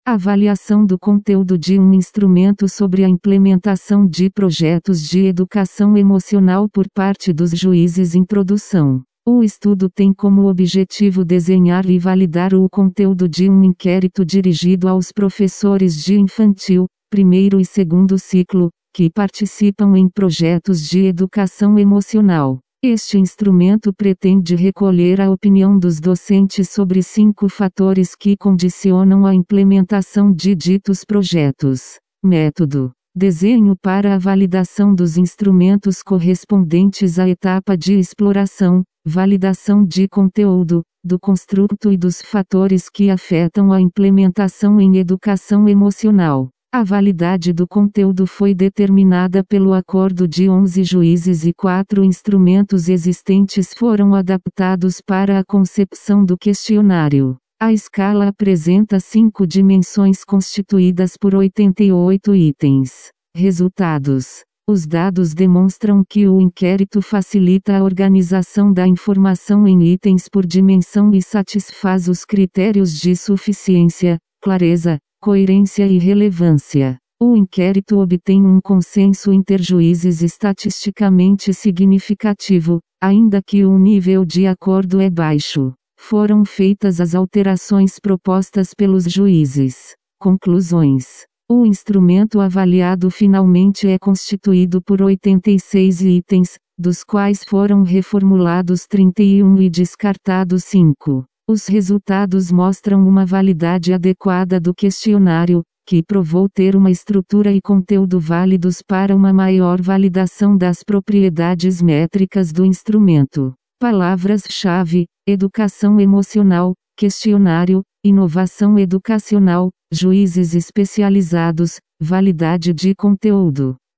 Avaliação do conteúdo de um instrumento sobre a implementação de projetos de educação emocional por parte dos juízes. Introdução. O estudo tem como objetivo desenhar e validar o conteúdo de um inquérito dirigido aos professores de infantil, primeiro e segundo ciclo, que participam em projetos de educação emocional. Este instrumento pretende recolher a opinião dos docentes sobre 5 fatores que condicionam a implementação de ditos projetos. Método: desenho para a validação dos instrumentos correspondentes à etapa de exploração, validação de conteúdo, do construto e dos fatores que afetam a implementação em educação emocional. A validade do conteúdo foi determinada pelo acordo de 11 juízes e 4 instrumentos existentes foram adaptados para a concepção do questionário. A escala apresenta 5 dimensões constituídas por 88 itens. Resultados: os dados demonstram que o inquérito facilita a organização da informação em itens por dimensão e satisfaz os critérios de suficiência, clareza, coerência e relevância. O inquérito obtém um consenso interjuízes estatisticamente significativo, ainda que o nível de acordo é baixo. Foram feitas as alterações propostas pelos juízes. Conclusões: o instrumento avaliado finalmente é constituído por 86 itens, dos quais foram reformulados 31 e descartados 5. Os resultados mostram uma validade adequada do questionário, que provou ter uma estrutura e conteúdo válidos para uma maior validação das propriedades métricas do instrumento. Palavras-chave: educação emocional, questionário, inovação educacional, juízes especializados, validade de conteúdo.